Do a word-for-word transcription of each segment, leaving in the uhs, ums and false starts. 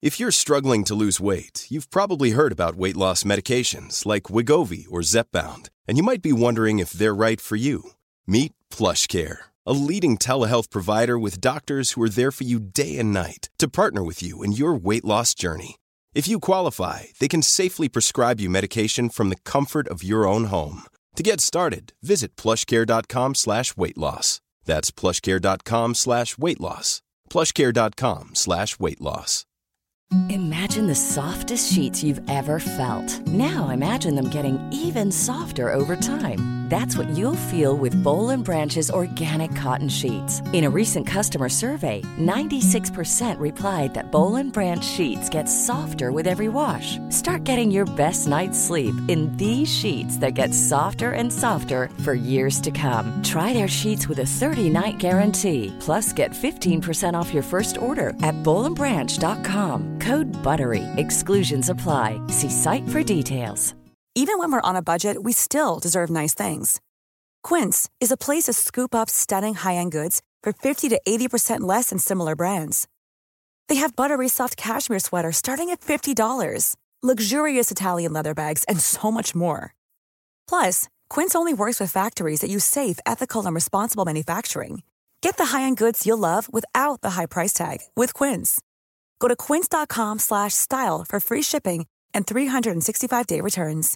If you're struggling to lose weight, you've probably heard about weight loss medications like Wegovy or Zepbound, and you might be wondering if they're right for you. Meet PlushCare, a leading telehealth provider with doctors who are there for you day and night to partner with you in your weight loss journey. If you qualify, they can safely prescribe you medication from the comfort of your own home. To get started, visit plushcare.com slash weight loss. That's plushcare.com slash weight loss. plushcare.com slash weight loss. Imagine the softest sheets you've ever felt. Now imagine them getting even softer over time. That's what you'll feel with Boll and Branch's organic cotton sheets. In a recent customer survey, ninety-six percent replied that Boll and Branch sheets get softer with every wash. Start getting your best night's sleep in these sheets that get softer and softer for years to come. Try their sheets with a thirty-night guarantee. Plus, get fifteen percent off your first order at boll and branch dot com. Code BUTTERY. Exclusions apply. See site for details. Even when we're on a budget, we still deserve nice things. Quince is a place to scoop up stunning high-end goods for fifty to eighty percent less than similar brands. They have buttery soft cashmere sweaters starting at fifty dollars, luxurious Italian leather bags, and so much more. Plus, Quince only works with factories that use safe, ethical, and responsible manufacturing. Get the high-end goods you'll love without the high price tag with Quince. Go to quince.com slash style for free shipping and three sixty-five day returns.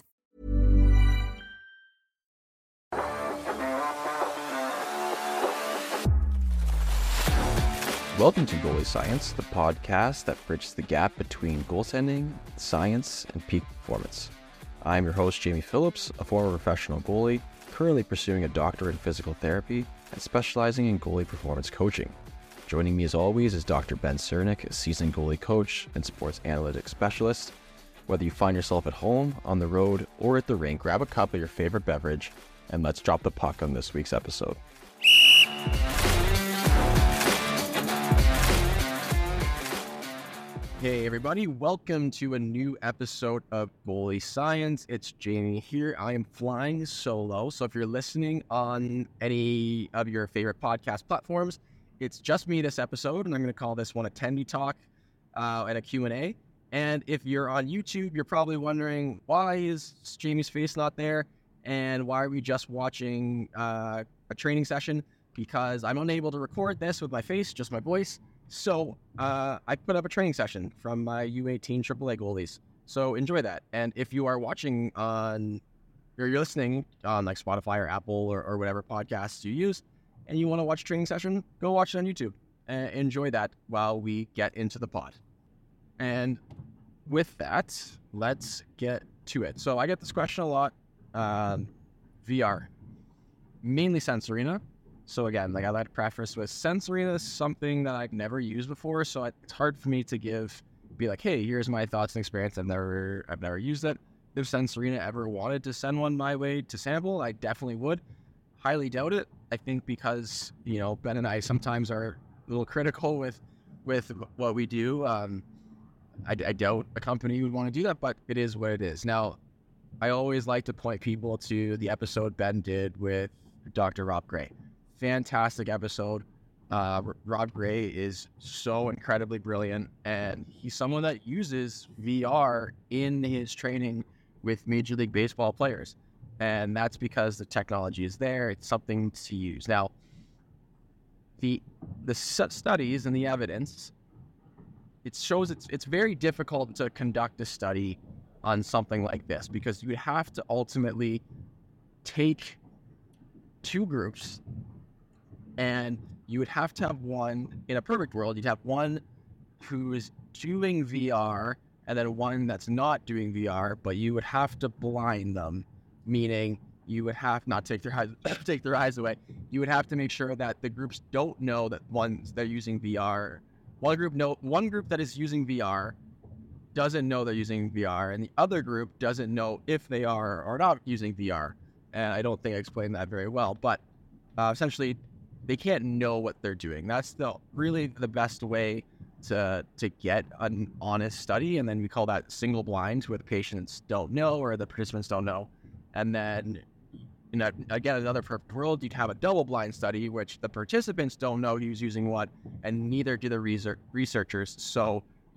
Welcome to Goalie Science, the podcast that bridges the gap between goaltending, science, and peak performance. I'm your host, Jamie Phillips, a former professional goalie, currently pursuing a doctorate in physical therapy and specializing in goalie performance coaching. Joining me as always is Doctor Ben Cernick, a seasoned goalie coach and sports analytics specialist. Whether you find yourself at home, on the road, or at the rink, grab a cup of your favorite beverage and let's drop the puck on this week's episode. Hey everybody, welcome to a new episode of Goalie Science. It's Jamie here. I am flying solo, so if you're listening on any of your favorite podcast platforms, it's just me this episode, and I'm going to call this one a Tendy Talk uh, and a Q and A. And if you're on YouTube, you're probably wondering, why is Jamie's face not there? And why are we just watching uh, a training session? Because I'm unable to record this with my face, just my voice. So uh, I put up a training session from my U eighteen triple A goalies. So enjoy that. And if you are watching on, or you're listening on like Spotify or Apple or, or whatever podcasts you use, and you want to watch a training session, go watch it on YouTube and enjoy that while we get into the pod. And with that, let's get to it. So I get this question a lot. Um, V R, mainly Sensorina. So again, like I like to preface with Sensorina is something that I've never used before. So it's hard for me to give, be like, hey, here's my thoughts and experience. I've never, I've never used it. If Sensorina ever wanted to send one my way to sample, I definitely would. Highly doubt it. I think because, you know, Ben and I sometimes are a little critical with with what we do. Um, I, I doubt a company would want to do that, but it is what it is. Now, I always like to point people to the episode Ben did with Doctor Rob Gray. Fantastic episode. Uh, Rob Gray is so incredibly brilliant, and he's someone that uses V R in his training with Major League Baseball players. And that's because the technology is there. It's something to use. Now, the the studies and the evidence, it shows it's it's very difficult to conduct a study on something like this because you would have to ultimately take two groups and you would have to have one, in a perfect world, you'd have one who is doing V R and then one that's not doing V R, but you would have to blind them. Meaning you would have not take their eyes take their eyes away. You would have to make sure that the groups don't know that ones they're using V R. One group know one group that is using V R doesn't know they're using V R, and the other group doesn't know if they are or not using V R. And I don't think I explained that very well, but uh, essentially they can't know what they're doing. That's the really the best way to to get an honest study, and then we call that single blind, where the patients don't know or the participants don't know. And then, in a, again, another perfect world, you'd have a double-blind study, which the participants don't know who's using what, and neither do the research- researchers. So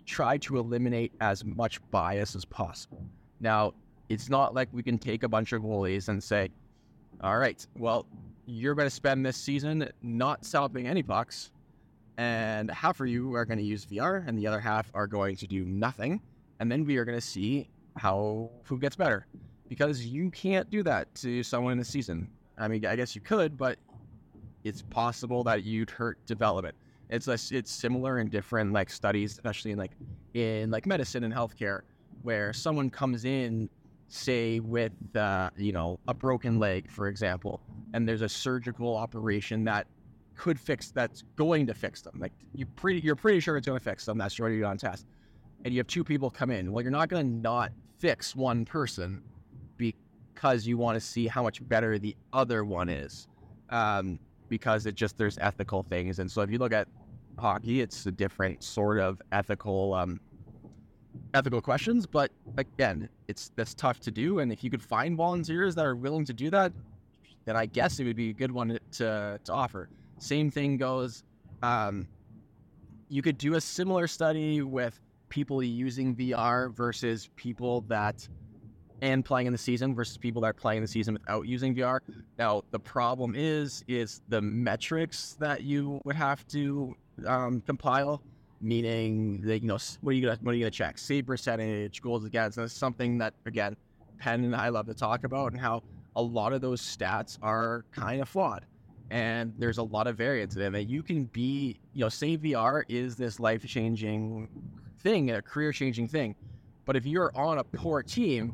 try to eliminate as much bias as possible. Now, it's not like we can take a bunch of goalies and say, all right, well, you're going to spend this season not stopping any pucks, and half of you are going to use V R, and the other half are going to do nothing, and then we are going to see how who gets better, because you can't do that to someone in the season. I mean, I guess you could, but it's possible that you'd hurt development. It's a, it's similar in different like studies, especially in like in like medicine and healthcare, where someone comes in, say with uh, you know a broken leg, for example, and there's a surgical operation that could fix that's going to fix them. Like you pretty you're pretty sure it's going to fix them. That's already on test, and you have two people come in. Well, you're not going to not fix one person because you want to see how much better the other one is. Um, because it just, there's ethical things. And so if you look at hockey, it's a different sort of ethical, um, ethical questions. But again, it's, that's tough to do. And if you could find volunteers that are willing to do that, then I guess it would be a good one to, to offer. Same thing goes, um, you could do a similar study with people using V R versus people that, and playing in the season versus people that are playing the season without using V R. Now, the problem is, is the metrics that you would have to um, compile, meaning that, you know, what are you gonna, what are you gonna check? Save percentage, goals against. That's something that, again, Penn and I love to talk about, and how a lot of those stats are kind of flawed. And there's a lot of variance in it. And you can be, you know, say V R is this life-changing thing, a career-changing thing. But if you're on a poor team,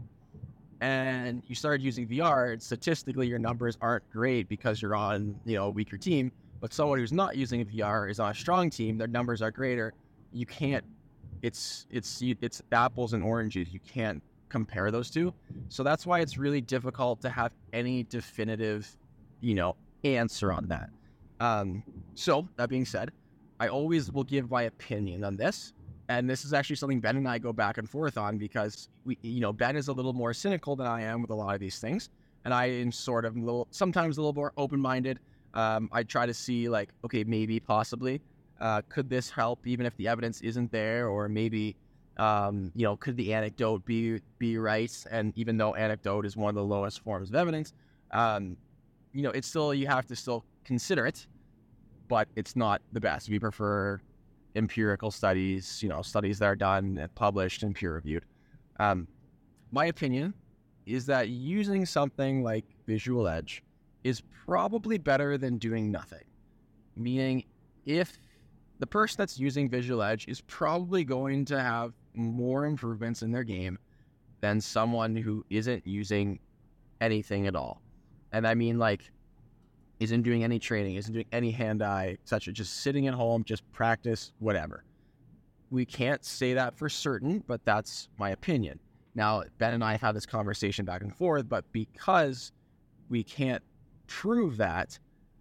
and you started using V R, and statistically your numbers aren't great because you're on, you know, a weaker team, but someone who's not using V R is on a strong team, their numbers are greater. You can't, it's, it's, it's apples and oranges. You can't compare those two. So that's why it's really difficult to have any definitive, you know, answer on that. Um, so that being said, I always will give my opinion on this. And this is actually something Ben and I go back and forth on, because we, you know, Ben is a little more cynical than I am with a lot of these things, and I am sort of a little, sometimes a little more open-minded. Um, I try to see like, okay, maybe, possibly, uh, could this help even if the evidence isn't there, or maybe, um, you know, could the anecdote be be right? And even though anecdote is one of the lowest forms of evidence, um, you know, it's still, you have to still consider it, but it's not the best. We prefer empirical studies, you know, studies that are done and published and peer reviewed. Um, my opinion is that using something like Visual Edge is probably better than doing nothing. Meaning, if the person that's using Visual Edge is probably going to have more improvements in their game than someone who isn't using anything at all. And I mean, like, isn't doing any training, isn't doing any hand-eye, et cetera, just sitting at home, just practice, whatever. We can't say that for certain, but that's my opinion. Now, Ben and I have had this conversation back and forth, but because we can't prove that,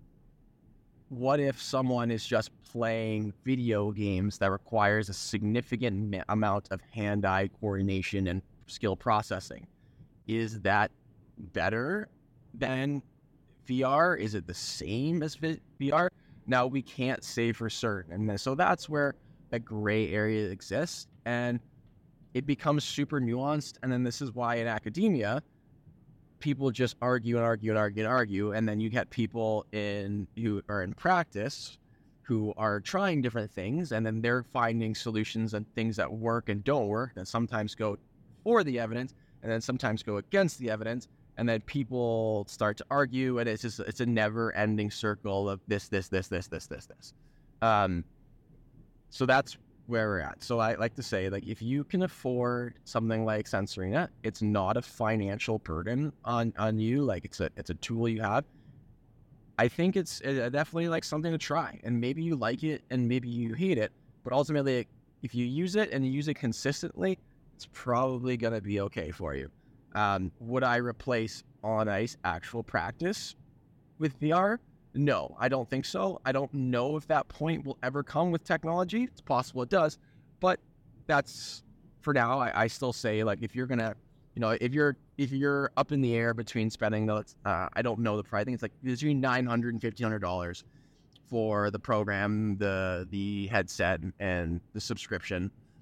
what if someone is just playing video games that requires a significant ma- amount of hand-eye coordination and skill processing? Is that better than V R? Is it the same as V R? Now, we can't say for certain. And so that's where a gray area exists, and it becomes super nuanced. And then this is why in academia, people just argue and argue and argue and argue. And then you get people in who are in practice who are trying different things, and then they're finding solutions and things that work and don't work, that sometimes go for the evidence and then sometimes go against the evidence. And then people start to argue, and it's just, it's a never ending circle of this, this, this, this, this, this, this. Um, so that's where we're at. So I like to say, like, if you can afford something like SensoryNet, it's not a financial burden on, on you. Like, it's a, it's a tool you have. I think it's uh, definitely like something to try, and maybe you like it and maybe you hate it, but ultimately, if you use it and you use it consistently, it's probably going to be okay for you. Um, would I replace on ice actual practice with V R? No, I don't think so. I don't know if that point will ever come with technology. It's possible it does, but that's, for now, I, I still say, like, if you're gonna, you know, if you're if you're up in the air between spending the, uh, I don't know the price. I think it's like between nine hundred and fifteen hundred dollars for the program, the the headset, and the subscription.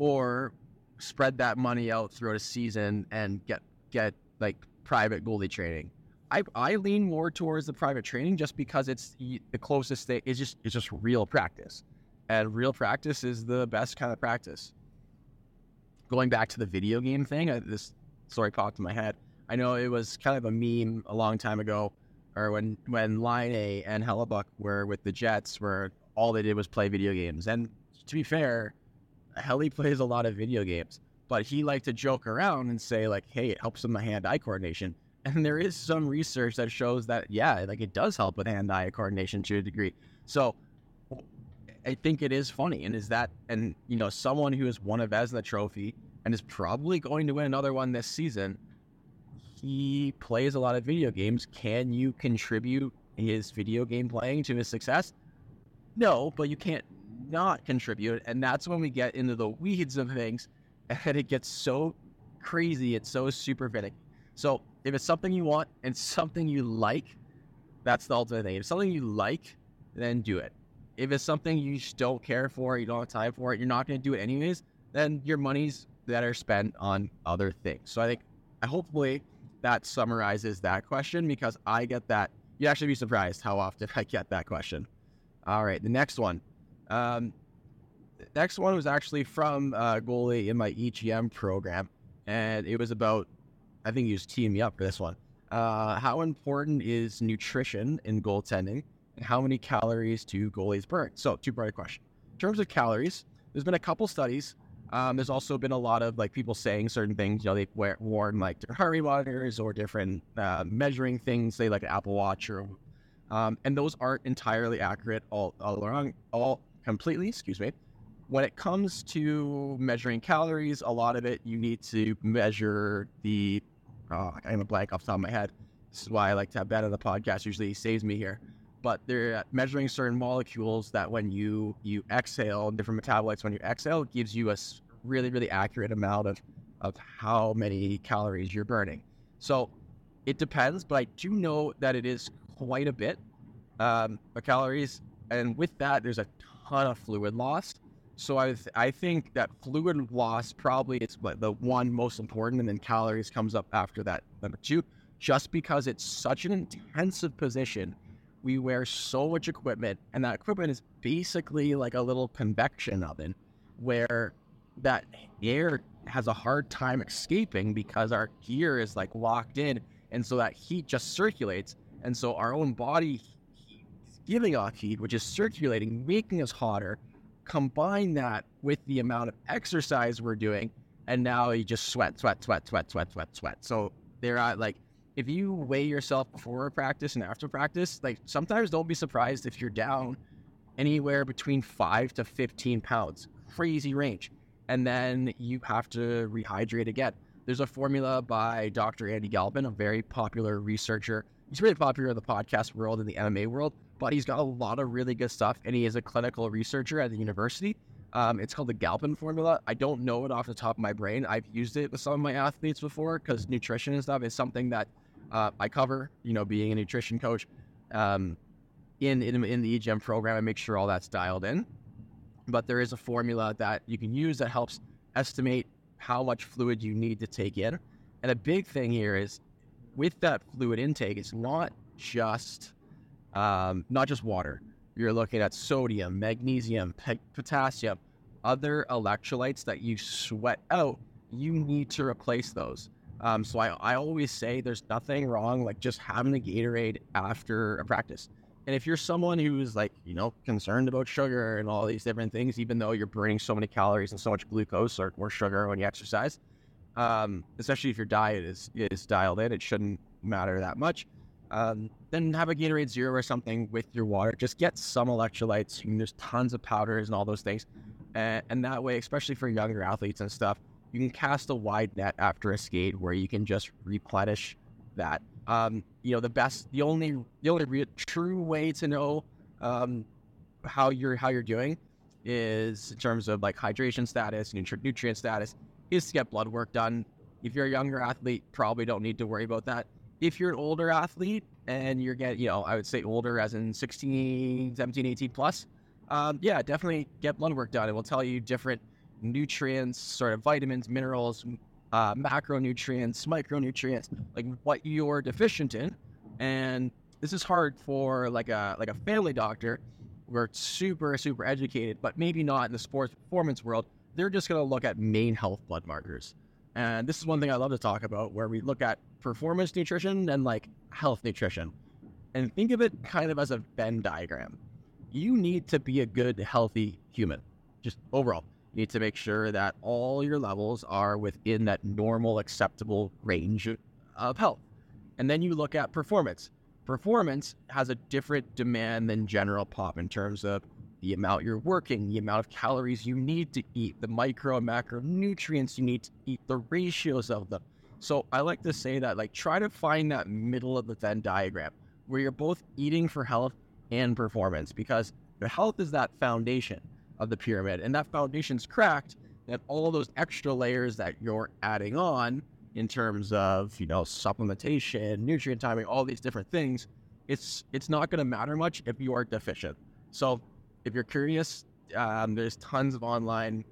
or spread that money out throughout a season and get get like private goalie training. I I lean more towards the private training just because it's the closest thing. It's just it's just real practice, and real practice is the best kind of practice. Going back to the video game thing, I, this story popped in my head. I know it was kind of a meme a long time ago, or when when Laine and Hellebuck were with the Jets, where all they did was play video games. And to be fair, Helly plays a lot of video games, but he liked to joke around and say like, hey, it helps with my hand-eye coordination. And there is some research that shows that, yeah, like it does help with hand-eye coordination to a degree. So I think it is funny. And is that, and you know, someone who has won a Vezina trophy and is probably going to win another one this season, he plays a lot of video games. Can you contribute his video game playing to his success? No, but you can't not contribute. And that's when we get into the weeds of things, and it gets so crazy. It's so super finicky. So if it's something you want and something you like, that's the ultimate thing. If it's something you like, then do it. If it's something you just don't care for, you don't have time for it, you're not going to do it anyways, then your money's better spent on other things. So I think, hopefully, that summarizes that question, because I get that. You'd actually be surprised how often I get that question. All right, the next one. Um, the next one was actually from uh, goalie in my E G M program, and it was about, I think he was teeing me up for this one. Uh, how important is nutrition in goaltending, and how many calories do goalies burn? So, two-part question. In terms of calories, there's been a couple studies. Um, there's also been a lot of like people saying certain things. You know, they've wear, worn like different heart rate monitors or different uh, measuring things, say like an Apple Watch, or um, and those aren't entirely accurate all all along, all completely. Excuse me. When it comes to measuring calories, a lot of it you need to measure the. Oh, I'm a blank off the top of my head. This is why I like to have Ben on the podcast. Usually he saves me here. But they're measuring certain molecules that when you, you exhale, different metabolites when you exhale, it gives you a really, really accurate amount of, of how many calories you're burning. So it depends, but I do know that it is quite a bit um, of calories. And with that, there's a ton of fluid loss. So I I think that fluid loss probably is the one most important, and then calories comes up after that, number two, just because it's such an intensive position. We wear so much equipment, and that equipment is basically like a little convection oven where that air has a hard time escaping because our gear is like locked in, and so that heat just circulates, and so our own body heat is giving off heat, which is circulating, making us hotter. Combine that with the amount of exercise we're doing, and now you just sweat, sweat, sweat, sweat, sweat, sweat, sweat. So they're at like, if you weigh yourself before practice and after practice, like sometimes don't be surprised if you're down anywhere between five to fifteen pounds, crazy range. And then you have to rehydrate again. There's a formula by Doctor Andy Galpin, a very popular researcher. He's really popular in the podcast world and the M M A world, but he's got a lot of really good stuff, and he is a clinical researcher at the university. Um, it's called the Galpin formula. I don't know it off the top of my brain. I've used it with some of my athletes before because nutrition and stuff is something that uh, I cover, you know, being a nutrition coach um, in, in, in the E G M program. I make sure all that's dialed in. But there is a formula that you can use that helps estimate how much fluid you need to take in. And a big thing here is with that fluid intake, it's not just um, not just water. You're looking at sodium, magnesium, p- potassium, other electrolytes that you sweat out. You need to replace those. Um, so I, I always say there's nothing wrong like just having a Gatorade after a practice. And if you're someone who's like, you know, concerned about sugar and all these different things, even though you're burning so many calories and so much glucose or, or sugar when you exercise, um, especially if your diet is, is dialed in, it shouldn't matter that much. Um, then have a Gatorade Zero or something with your water. Just get some electrolytes. And there's tons of powders and all those things. And, and that way, especially for younger athletes and stuff, you can cast a wide net after a skate where you can just replenish that. Um, you know, the best, the only, the only real, true way to know um, how you're how you're doing is in terms of like hydration status, nutri- nutrient status, is to get blood work done. If you're a younger athlete, probably don't need to worry about that. If you're an older athlete and you're getting, you know, I would say older as in sixteen, seventeen, eighteen plus, um, yeah, definitely get blood work done. It will tell you different nutrients, sort of vitamins, minerals, uh, macronutrients, micronutrients, like what you're deficient in. And this is hard for like a like a family doctor. We're super, super educated, but maybe not in the sports performance world. They're just going to look at main health blood markers. And this is one thing I love to talk about, where we look at performance nutrition and like health nutrition. And think of it kind of as a Venn diagram. You need to be a good, healthy human, just overall. You need to make sure that all your levels are within that normal, acceptable range of health. And then you look at performance. Performance has a different demand than general pop in terms of the amount you're working, the amount of calories you need to eat, the micro and macronutrients you need to eat, the ratios of them. So I like to say that, like, try to find that middle of the Venn diagram where you're both eating for health and performance, because the health is that foundation of the pyramid, and that foundation's cracked, and all those extra layers that you're adding on in terms of, you know, supplementation, nutrient timing, all these different things, it's it's not going to matter much if you are deficient. So if you're curious, um, there's tons of online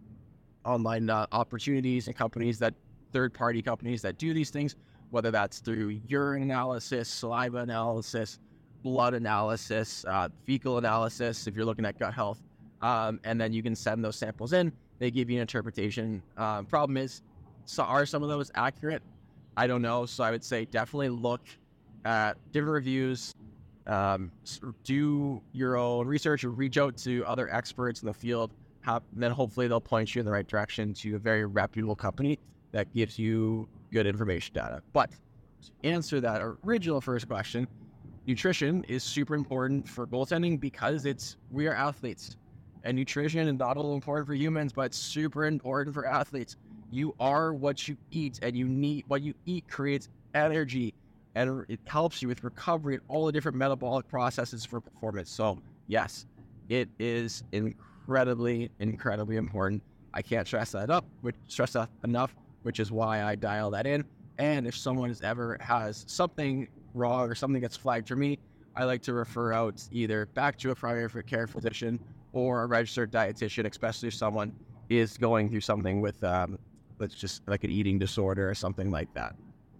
online uh, opportunities and companies that, third-party companies that do these things, whether that's through urine analysis, saliva analysis, blood analysis, uh, fecal analysis, if you're looking at gut health. Um, and then you can send those samples in. They give you an interpretation. Um, problem is, so are some of those accurate? I don't know. So I would say definitely look at different reviews, um, do your own research, or reach out to other experts in the field. Have, then hopefully they'll point you in the right direction to a very reputable company that gives you good information data. But to answer that original first question, nutrition is super important for goaltending because it's we are athletes. And nutrition is not only important for humans, but super important for athletes. You are what you eat, and you need what you eat creates energy, and it helps you with recovery and all the different metabolic processes for performance. So yes, it is incredibly, incredibly important. I can't stress that up, which stress that enough, which is why I dial that in. And if someone has ever has something wrong or something gets flagged for me, I like to refer out either back to a primary care physician or a registered dietitian, especially if someone is going through something with, um, let's just like an eating disorder or something like that.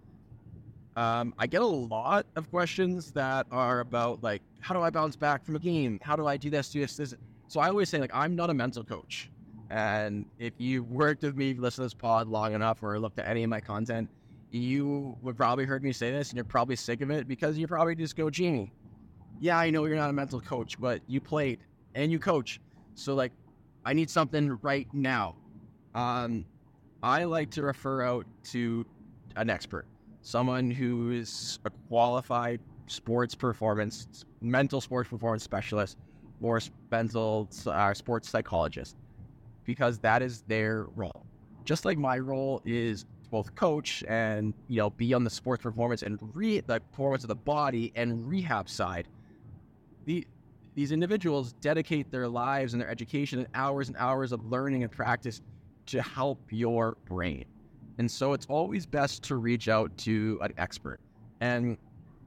Um, I get a lot of questions that are about, like, how do I bounce back from a game? How do I do this, do this, this? So I always say, like, I'm not a mental coach. And if you worked with me, listened to this pod long enough, or looked at any of my content, you would probably heard me say this, and you're probably sick of it because you probably just go, Jamie, yeah, I know you're not a mental coach, but you played and you coach. So, like, I need something right now. Um, I like to refer out to an expert, someone who is a qualified sports performance, mental sports performance specialist, or mental uh, sports psychologist, because that is their role. Just like my role is both coach and, you know, be on the sports performance and re the performance of the body and rehab side. The These individuals dedicate their lives and their education and hours and hours of learning and practice to help your brain. And so it's always best to reach out to an expert. And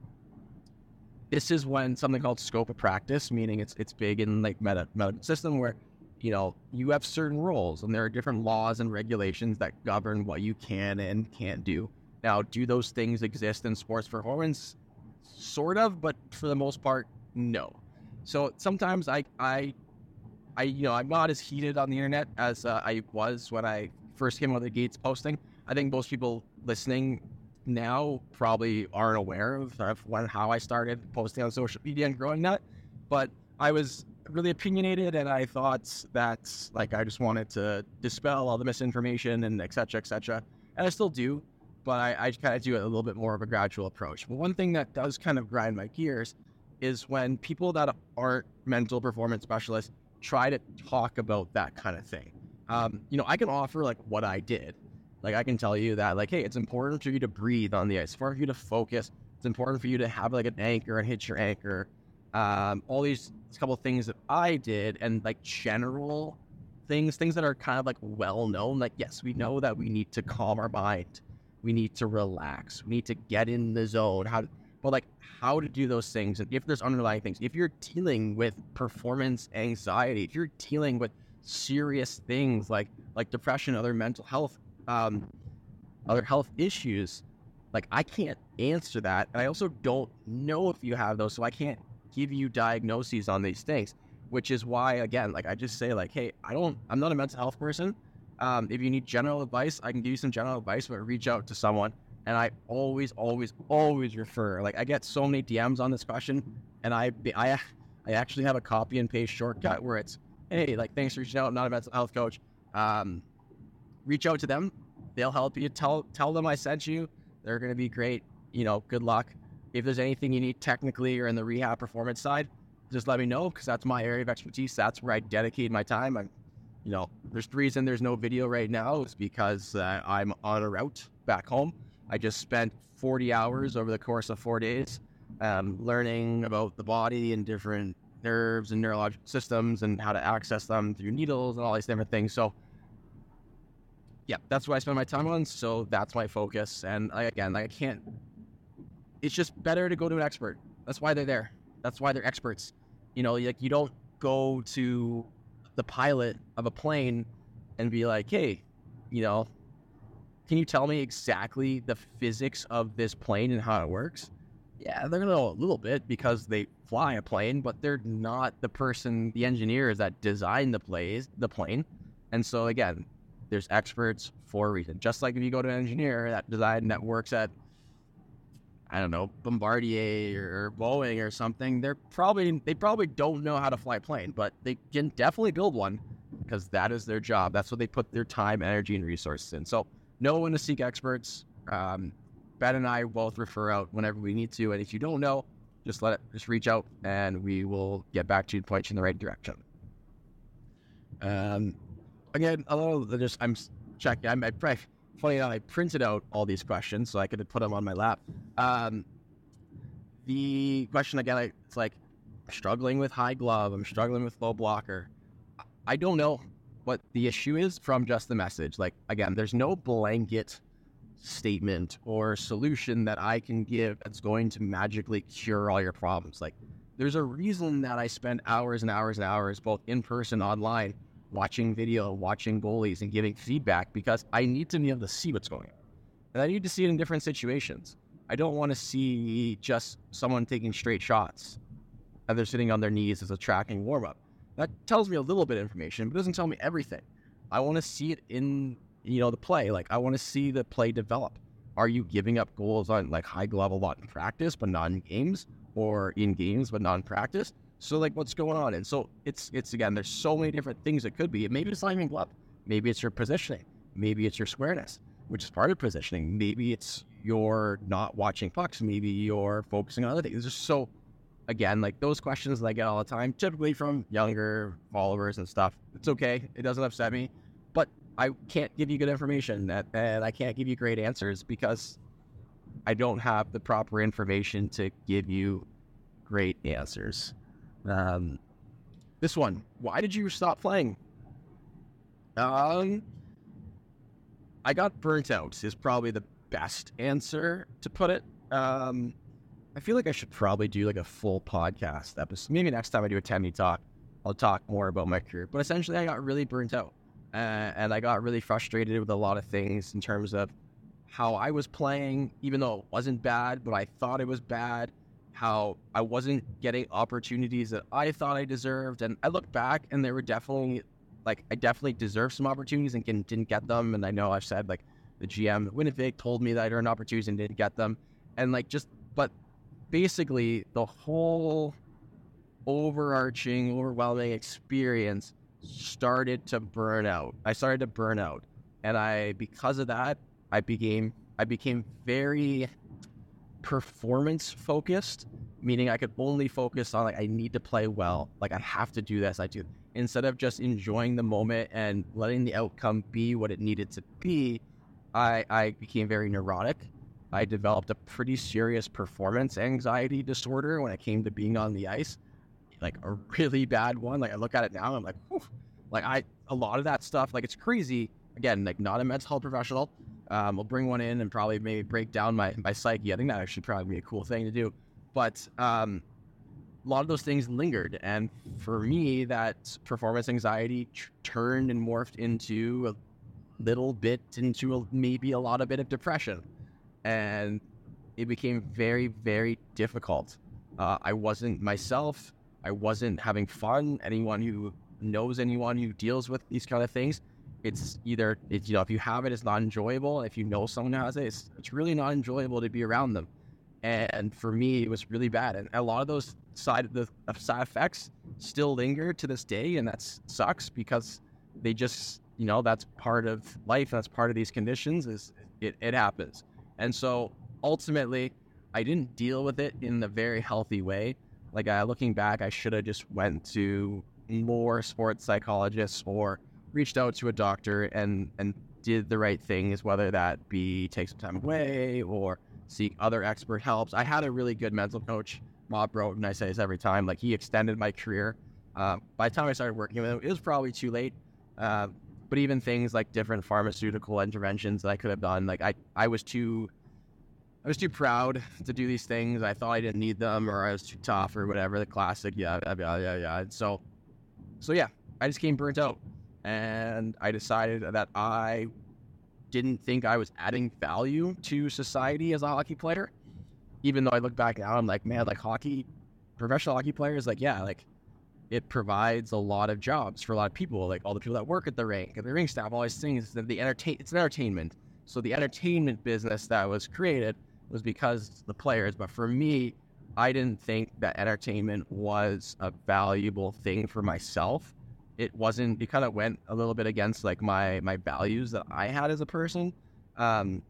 this is when something called scope of practice, meaning it's it's big in like meta medical system, where, you know, you have certain roles and there are different laws and regulations that govern what you can and can't do. Now, do those things exist in sports performance? Sort of, but for the most part, no. So sometimes I, I, I, you know, I'm not as heated on the internet as uh, I was when I first came out of the gates posting. I think most people listening now probably aren't aware of, of when, how I started posting on social media and growing that. But I was really opinionated, and I thought that, like, I just wanted to dispel all the misinformation and et cetera, et cetera. And I still do, but I, I kind of do it a little bit more of a gradual approach. But one thing that does kind of grind my gears is when people that aren't mental performance specialists try to talk about that kind of thing. Um, you know, I can offer like what I did. Like, I can tell you that, like, hey, it's important for you to breathe on the ice. It's important for you to focus. It's important for you to have like an anchor and hit your anchor. Um, all these couple of things that I did, and like general things, things that are kind of like well known. Like, yes, we know that we need to calm our mind. We need to relax. We need to get in the zone. How, but like how to do those things. And if there's underlying things, if you're dealing with performance anxiety, if you're dealing with serious things like like depression, other mental health, um, other health issues. Like, I can't answer that. And I also don't know if you have those, so I can't give you diagnoses on these things, which is why, again, like I just say like, hey, I don't, I'm not a mental health person. Um, if you need general advice, I can give you some general advice, but reach out to someone. And I always, always, always refer. Like, I get so many D Ms on this question, and I, I, I actually have a copy and paste shortcut where it's, hey, like, thanks for reaching out. I'm not a mental health coach. Um, reach out to them. They'll help you. Tell, tell them I sent you. They're going to be great. You know, good luck. If there's anything you need technically or in the rehab performance side, just let me know, because that's my area of expertise. That's where I dedicate my time. I'm, you know, there's the reason there's no video right now is because uh, I'm on a route back home. I just spent forty hours over the course of four days um, learning about the body and different nerves and neurological systems and how to access them through needles and all these different things. So yeah, that's what I spend my time on. So that's my focus. And I, again, like I can't, it's just better to go to an expert. That's why they're there. That's why they're experts. You know, like you don't go to the pilot of a plane and be like, hey, you know, can you tell me exactly the physics of this plane and how it works? Yeah, they're going to know a little bit because they fly a plane, but they're not the person, the engineers that designed the plays, the plane. And so again, there's experts for a reason. Just like if you go to an engineer that designed, that works at, I don't know, Bombardier or Boeing or something, they're probably, they probably don't know how to fly a plane, but they can definitely build one because that is their job. That's what they put their time, energy, and resources in. So know when to seek experts. Um, Ben and I both refer out whenever we need to. And if you don't know, just let it, just reach out and we will get back to you and point you in the right direction. Um, again, a lot of just, I'm checking, I'm, I, funny enough, I printed out all these questions so I could put them on my lap. Um, the question again, I, it's like, struggling with high glove, I'm struggling with low blocker. I don't know what the issue is from just the message. Like, again, there's no blanket statement or solution that I can give that's going to magically cure all your problems. Like, there's a reason that I spend hours and hours and hours, both in person, online, watching video, watching goalies, and giving feedback because I need to be able to see what's going on. And I need to see it in different situations. I don't want to see just someone taking straight shots and they're sitting on their knees as a tracking warm-up. That tells me a little bit of information, but doesn't tell me everything. I want to see it in, you know, the play. Like, I want to see the play develop. Are you giving up goals on, like, high glove a lot in practice, but not in games? Or in games, but not in practice? So, like, what's going on? And so, it's, it's again, there's so many different things it could be. Maybe it's not even glove. Maybe it's your positioning. Maybe it's your squareness, which is part of positioning. Maybe it's you're not watching pucks. Maybe you're focusing on other things. It's just so... Again, like those questions that I get all the time, typically from younger followers and stuff. It's okay. It doesn't upset me. But I can't give you good information and I can't give you great answers because I don't have the proper information to give you great answers. Um, this one, why did you stop playing? Um, I got burnt out is probably the best answer to put it. Um, I feel like I should probably do like a full podcast episode. Maybe next time I do a Temmy talk, I'll talk more about my career. But essentially, I got really burnt out. Uh, and I got really frustrated with a lot of things in terms of how I was playing, even though it wasn't bad, but I thought it was bad. How I wasn't getting opportunities that I thought I deserved. And I look back and there were definitely, like, I definitely deserved some opportunities and can, didn't get them. And I know I've said, like, the G M at Winnipeg told me that I'd earned opportunities and didn't get them. And, like, just, but... basically, the whole overarching, overwhelming experience started to burn out. I started to burn out. And I, because of that, I became, I became very performance focused, meaning I could only focus on, like, I need to play well. Like, I have to do this. I do. Instead of just enjoying the moment and letting the outcome be what it needed to be, I, I became very neurotic. I developed a pretty serious performance anxiety disorder when it came to being on the ice, like a really bad one. Like, I look at it now and I'm like, whew. Like I, a lot of that stuff, like, it's crazy. Again, like, not a mental health professional. Um, we'll bring one in and probably maybe break down my, my psyche. I think that actually probably be a cool thing to do. But um, a lot of those things lingered. And for me, that performance anxiety t- turned and morphed into a little bit, into a, maybe a lot of bit of depression. And it became very, very difficult. Uh, I wasn't myself. I wasn't having fun. Anyone who knows anyone who deals with these kind of things, it's either, it's, you know, if you have it, it's not enjoyable. If you know someone who has it, it's, it's really not enjoyable to be around them. And for me, it was really bad. And a lot of those side the side effects still linger to this day, and that sucks because they just, you know, that's part of life. That's part of these conditions. Is it, it happens. And so ultimately, I didn't deal with it in a very healthy way. Like uh, looking back, I should have just went to more sports psychologists or reached out to a doctor and and did the right things, whether that be take some time away or seek other expert helps. I had a really good mental coach, Bob Broughton. I say this every time. Like, he extended my career. Uh, by the time I started working with him, it was probably too late. Uh, but even things like different pharmaceutical interventions that I could have done, like I, I was too, I was too proud to do these things. I thought I didn't need them, or I was too tough, or whatever. The classic, yeah, yeah, yeah, yeah. And so, so yeah, I just came burnt out, and I decided that I didn't think I was adding value to society as a hockey player. Even though I look back now, I'm like, man, like hockey, professional hockey players, like, yeah, like it provides a lot of jobs for a lot of people, like all the people that work at the rink, and the rink staff, all these things. The, the entertain, it's an entertainment. So the entertainment business that was created was because the players. But for me, I didn't think that entertainment was a valuable thing for myself. It wasn't, it kind of went a little bit against like my, my values that I had as a person, um,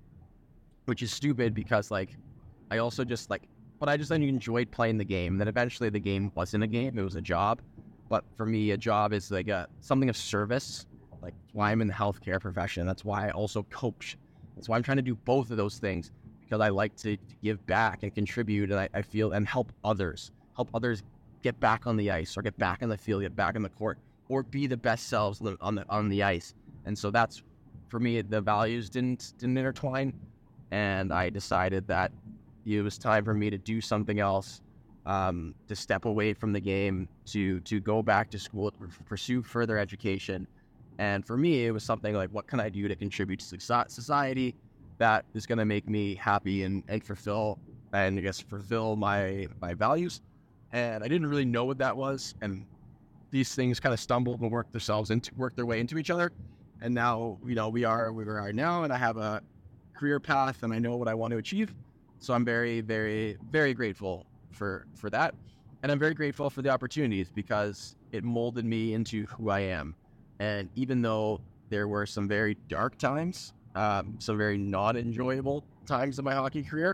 which is stupid because like, I also just like, but I just then enjoyed playing the game. Then eventually the game wasn't a game, it was a job. But for me, a job is like a, something of service. Like, that's why I'm in the healthcare profession. That's why I also coach. That's why I'm trying to do both of those things, because I like to, to give back and contribute, and I, I feel, and help others, help others get back on the ice, or get back on the field, get back on the court, or be the best selves on the on the ice. And so that's, for me, the values didn't didn't intertwine, and I decided that it was time for me to do something else, um, to step away from the game, to to go back to school, to pursue further education. And for me, it was something like, what can I do to contribute to society that is going to make me happy and, and fulfill, and I guess fulfill my my values. And I didn't really know what that was, and these things kind of stumbled and worked themselves into worked their way into each other. And now, you know, we are where we are now, and I have a career path, and I know what I want to achieve. So I'm very, very, very grateful for for that, and I'm very grateful for the opportunities, because it molded me into who I am. And even though there were some very dark times, um, some very not enjoyable times in my hockey career,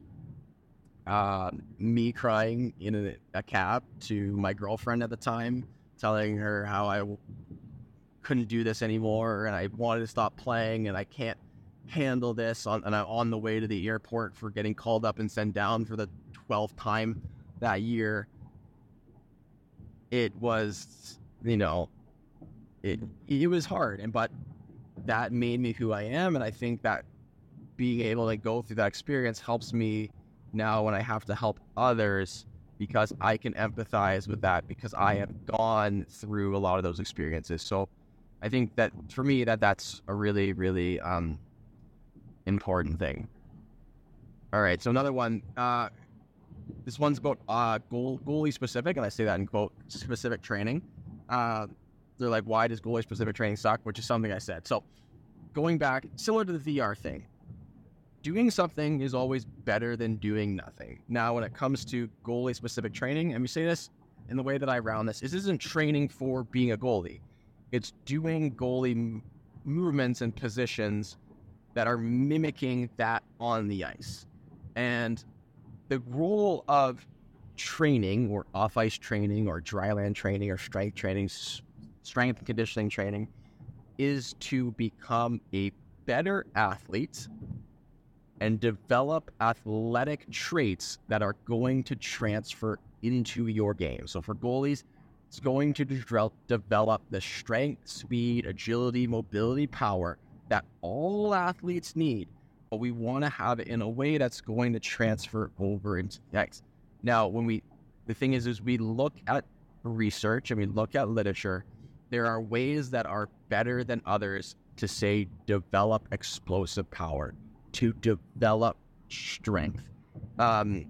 uh, me crying in a, a cab to my girlfriend at the time, telling her how I w- couldn't do this anymore, and I wanted to stop playing, and I can't handle this, on, and I'm on the way to the airport for getting called up and sent down for the twelfth time that year. It was, you know, it it was hard, and but that made me who I am, and I think that being able to go through that experience helps me now when I have to help others, because I can empathize with that, because I have gone through a lot of those experiences. So I think that for me, that that's a really, really um, important thing. All right, so another one. Uh, this one's about uh, goal, goalie specific, and I say that in quote, specific training. Uh, they're like, why does goalie specific training suck? Which is something I said. So going back, similar to the V R thing, doing something is always better than doing nothing. Now, when it comes to goalie specific training, and we say this in the way that I round this, this isn't training for being a goalie. It's doing goalie m- movements and positions that are mimicking that on the ice. And the role of training, or off-ice training, or dryland training, or strength training, strength and conditioning training, is to become a better athlete and develop athletic traits that are going to transfer into your game. So for goalies, it's going to de- develop the strength, speed, agility, mobility, power that all athletes need, but we want to have it in a way that's going to transfer over into the ice. Now, when we the thing is, is we look at research and we look at literature. There are ways that are better than others to say develop explosive power, to develop strength. Um,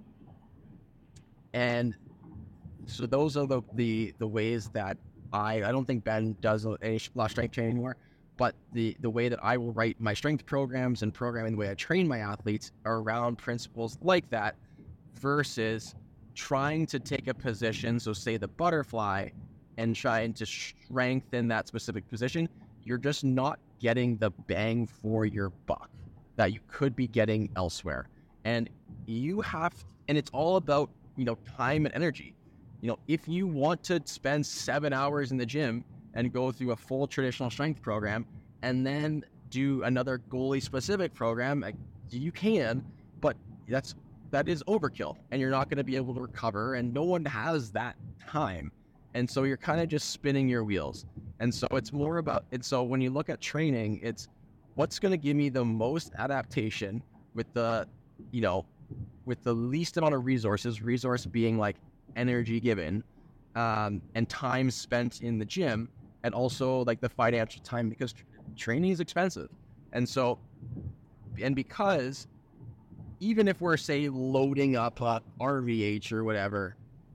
and so those are the, the, the ways that I, I don't think Ben does any a lot of strength training anymore, but the, the way that I will write my strength programs and programming the way I train my athletes are around principles like that versus trying to take a position, so say the butterfly, and trying to strengthen that specific position. You're just not getting the bang for your buck that you could be getting elsewhere. And you have, and it's all about, you know, time and energy. You know, if you want to spend seven hours in the gym and go through a full traditional strength program and then do another goalie specific program, you can, but that's, that is overkill and you're not going to be able to recover, and no one has that time. And so you're kind of just spinning your wheels. And so it's more about, and so when you look at training, it's what's going to give me the most adaptation with the, you know, with the least amount of resources, resource being like energy given, um, and time spent in the gym, and also like the financial time, because tr- training is expensive. And so, and because even if we're, say, loading up uh, R V H or whatever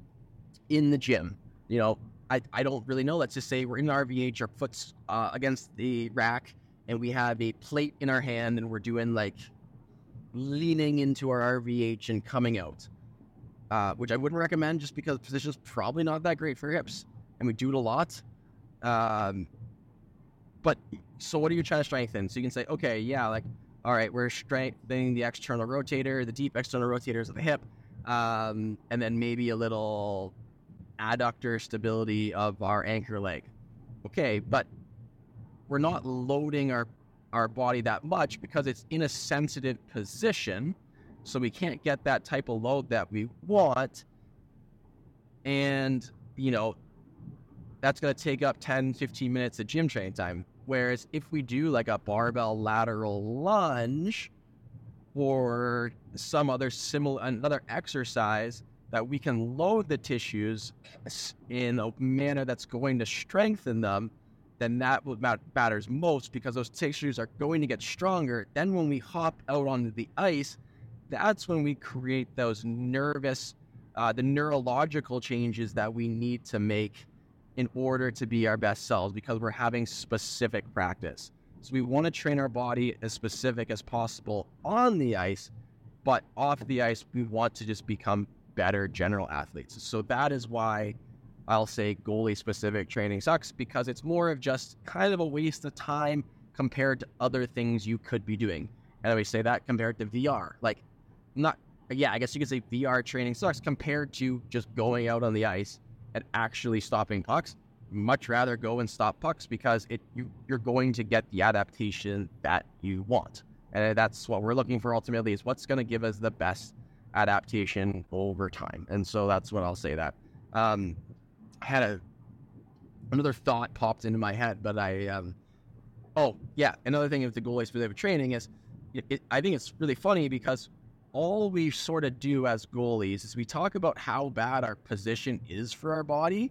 in the gym, you know, I, I don't really know. Let's just say we're in R V H, our foot's uh, against the rack, and we have a plate in our hand, and we're doing like leaning into our R V H and coming out, uh, which I wouldn't recommend just because the position's probably not that great for hips, and we do it a lot. Um, but so what are you trying to strengthen? So you can say, okay, yeah, like, all right, we're strengthening the external rotator, the deep external rotators of the hip, um, and then maybe a little adductor stability of our anchor leg. Okay, but we're not loading our, our body that much because it's in a sensitive position, so we can't get that type of load that we want. And, you know, that's going to take up ten, fifteen minutes of gym training time. Whereas if we do like a barbell lateral lunge or some other similar, another exercise that we can load the tissues in a manner that's going to strengthen them, then that what matters most, because those tissues are going to get stronger. Then when we hop out onto the ice, that's when we create those nervous, uh, the neurological changes that we need to make in order to be our best selves, because we're having specific practice. So we want to train our body as specific as possible on the ice, but off the ice, we want to just become better general athletes. So that is why I'll say goalie specific training sucks, because it's more of just kind of a waste of time compared to other things you could be doing. And I always say that compared to V R, like not, yeah, I guess you could say V R training sucks compared to just going out on the ice and actually stopping pucks. Much rather go and stop pucks, because it you, you're going to get the adaptation that you want. And that's what we're looking for ultimately, is what's going to give us the best adaptation over time. And so that's what I'll say that. Um, I had a, another thought popped into my head, but I, um, oh yeah, another thing with the goalie specific training is, it, it, I think it's really funny because all we sort of do as goalies is we talk about how bad our position is for our body,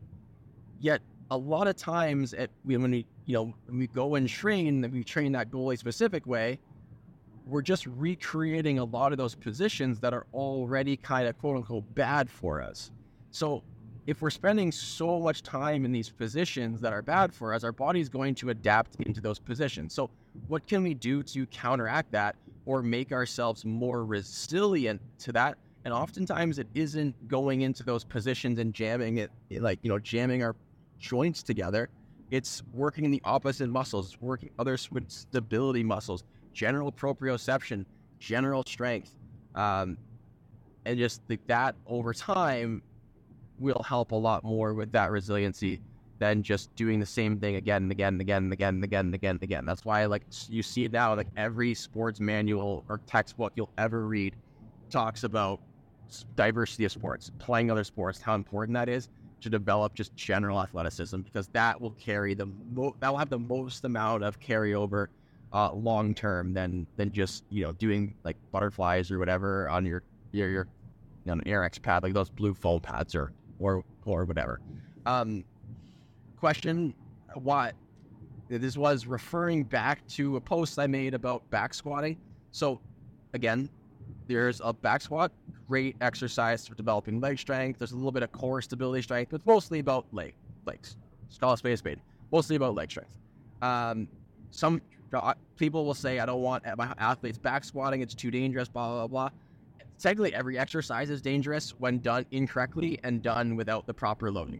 yet a lot of times at, when we, you know, when we go and train, and we train that goalie specific way, we're just recreating a lot of those positions that are already kind of quote unquote bad for us. So if we're spending so much time in these positions that are bad for us, our body's going to adapt into those positions. So what can we do to counteract that or make ourselves more resilient to that? And oftentimes it isn't going into those positions and jamming it, like, you know, jamming our joints together. It's working in the opposite muscles, working other stability muscles, general proprioception, general strength, um, and just like that over time will help a lot more with that resiliency than just doing the same thing again and again and again and again and again and again and again. That's why, like, you see it now, like every sports manual or textbook you'll ever read talks about diversity of sports, playing other sports, how important that is to develop just general athleticism, because that will carry the mo- that will have the most amount of carryover uh, long term than than just, you know, doing like butterflies or whatever on your your your you know, an Air X pad. Like those blue foam pads are or or whatever. Um, question: Why? This was referring back to a post I made about back squatting. So, again, there's a back squat, great exercise for developing leg strength. There's a little bit of core stability strength, but it's mostly about leg legs. Just call it spade a spade. Mostly about leg strength. Um, some people will say, I don't want my athletes back squatting. It's too dangerous, blah, blah, blah. Technically, every exercise is dangerous when done incorrectly and done without the proper loading.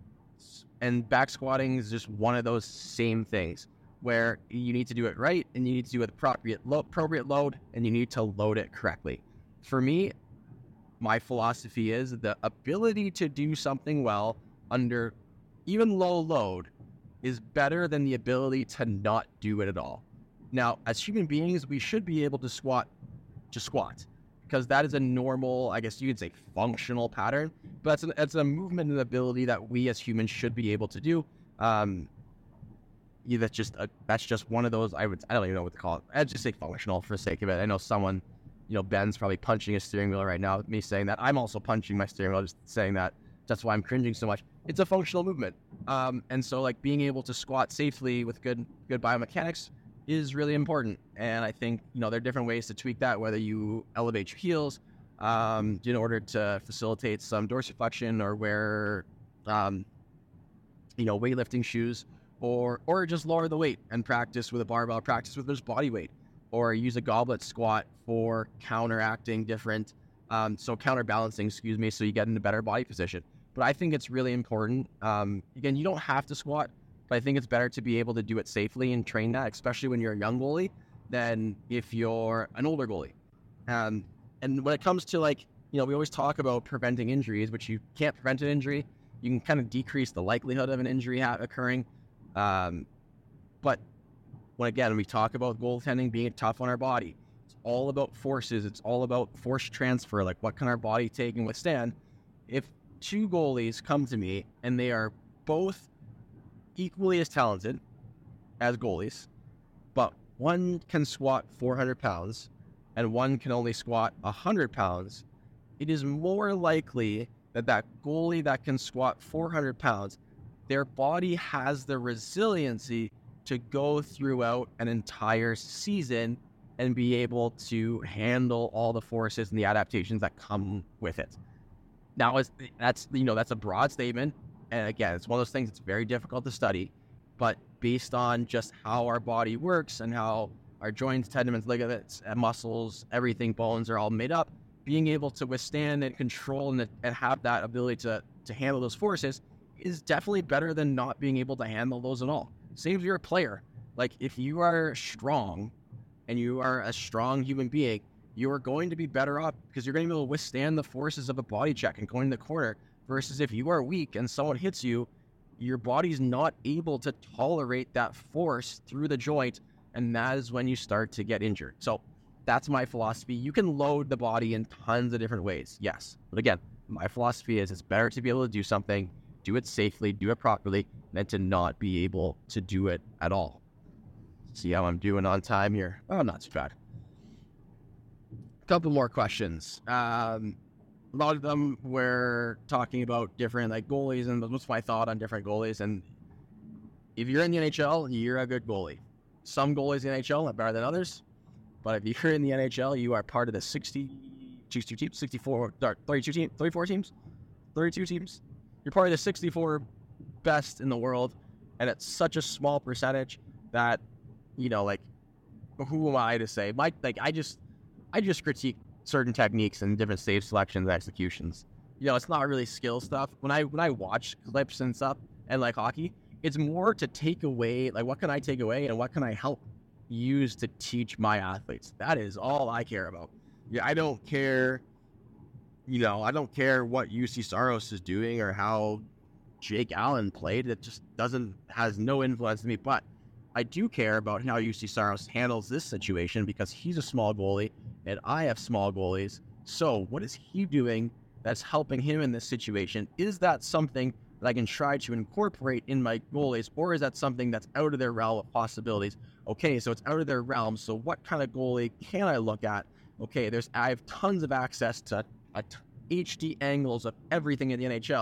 And back squatting is just one of those same things where you need to do it right and you need to do it appropriate, lo- appropriate load and you need to load it correctly. For me, my philosophy is the ability to do something well under even low load is better than the ability to not do it at all. Now, as human beings, we should be able to squat to squat because that is a normal, I guess you could say, functional pattern. But it's, an, it's a movement and ability that we as humans should be able to do. Um, yeah, that's just a, that's just one of those. I would I don't even know what to call it. I'd just say functional for the sake of it. I know someone, you know, Ben's probably punching his steering wheel right now. With me saying that, I'm also punching my steering wheel, just saying that. That's why I'm cringing so much. It's a functional movement, um, and so like being able to squat safely with good good biomechanics is really important. And I think, you know, there are different ways to tweak that, whether you elevate your heels um, in order to facilitate some dorsiflexion or wear, um, you know, weightlifting shoes, or or just lower the weight and practice with a barbell, practice with just body weight, or use a goblet squat for counteracting different, um, so counterbalancing, excuse me, so you get in a better body position. But I think it's really important. Um, again, you don't have to squat, but I think it's better to be able to do it safely and train that, especially when you're a young goalie, than if you're an older goalie. Um, and when it comes to, like, you know, we always talk about preventing injuries, which you can't prevent an injury. You can kind of decrease the likelihood of an injury ha- occurring. Um, but when, again, we talk about goaltending being tough on our body, it's all about forces. It's all about force transfer. Like, what can our body take and withstand? If two goalies come to me and they are both equally as talented as goalies, but one can squat four hundred pounds and one can only squat one hundred pounds, it is more likely that that goalie that can squat four hundred pounds, their body has the resiliency to go throughout an entire season and be able to handle all the forces and the adaptations that come with it. Now, it's, that's, you know, that's a broad statement. And again, it's one of those things that's very difficult to study, but based on just how our body works and how our joints, tendons, ligaments, and muscles, everything, bones are all made up, being able to withstand and control and, and have that ability to, to handle those forces is definitely better than not being able to handle those at all. Same if you're a player. Like, if you are strong and you are a strong human being, you are going to be better off because you're going to be able to withstand the forces of a body check and going to the corner. Versus if you are weak and someone hits you, your body's not able to tolerate that force through the joint, and that is when you start to get injured. So that's my philosophy. You can load the body in tons of different ways, yes. But again, my philosophy is it's better to be able to do something, do it safely, do it properly, than to not be able to do it at all. See how I'm doing on time here? Oh, not too bad. A couple more questions. Um... A lot of them were talking about different, like, goalies and what's my thought on different goalies. And if you're in the N H L, you're a good goalie. Some goalies in the N H L are better than others. But if you're in the N H L, you are part of the sixty-two teams, sixty-four, thirty-two teams, thirty-four teams, thirty-two teams. You're part of the sixty-four best in the world. And it's such a small percentage that, you know, like, who am I to say? My, like, I just, I just critique certain techniques and different save selections and executions. You know, it's not really skill stuff. When I when I watch clips and stuff and like hockey, it's more to take away, like, what can I take away and what can I help use to teach my athletes? That is all I care about. Yeah, I don't care, you know, I don't care what U C Saros is doing or how Jake Allen played. It just doesn't, has no influence on me. But I do care about how U C Saros handles this situation because he's a small goalie and I have small goalies. So what is he doing that's helping him in this situation? Is that something that I can try to incorporate in my goalies, or is that something that's out of their realm of possibilities? Okay, so it's out of their realm. So what kind of goalie can I look at? Okay, there's I have tons of access to a t- H D angles of everything in the N H L.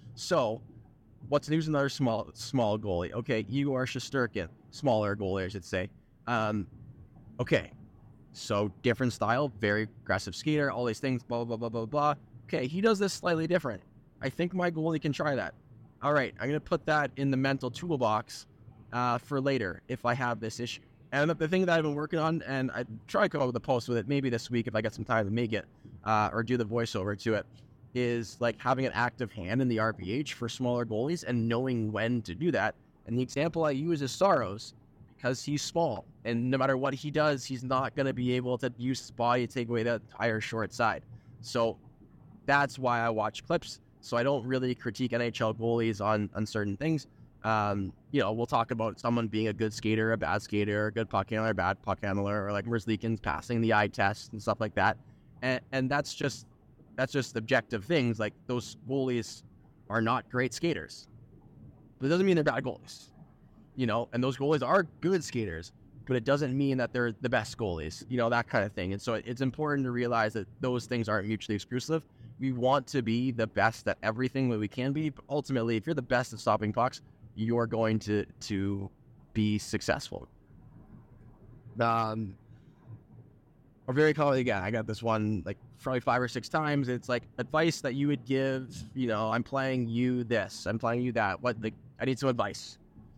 So, what's news? Another small small goalie. Okay, Igor Shesterkin, smaller goalie, I should say. Um, okay, so different style, very aggressive skater, all these things, blah, blah, blah, blah, blah. Okay, he does this slightly different. I think my goalie can try that. All right, I'm going to put that in the mental toolbox uh, for later if I have this issue. And the thing that I've been working on, and I try to come up with a post with it maybe this week if I get some time to make it uh, or do the voiceover to it, is like having an active hand in the R P H for smaller goalies and knowing when to do that. And the example I use is Saros, because he's small. And no matter what he does, he's not going to be able to use his body to take away the entire short side. So that's why I watch clips. So I don't really critique N H L goalies on, on certain things. Um, you know, we'll talk about someone being a good skater, a bad skater, a good puck handler, a bad puck handler, or like Merzlikins passing the eye test and stuff like that. And, and that's just that's just objective things. Like, those goalies are not great skaters, but it doesn't mean they're bad goalies. You know, and those goalies are good skaters, but it doesn't mean that they're the best goalies. You know, that kind of thing. And so it's important to realize that those things aren't mutually exclusive. We want to be the best at everything that we can be, but ultimately, if you're the best at stopping pucks, you're going to to be successful. Um, or very commonly, again, I got this one like probably five or six times. It's like advice that you would give. You know, I'm playing you this, I'm playing you that. What? Like, I need some advice.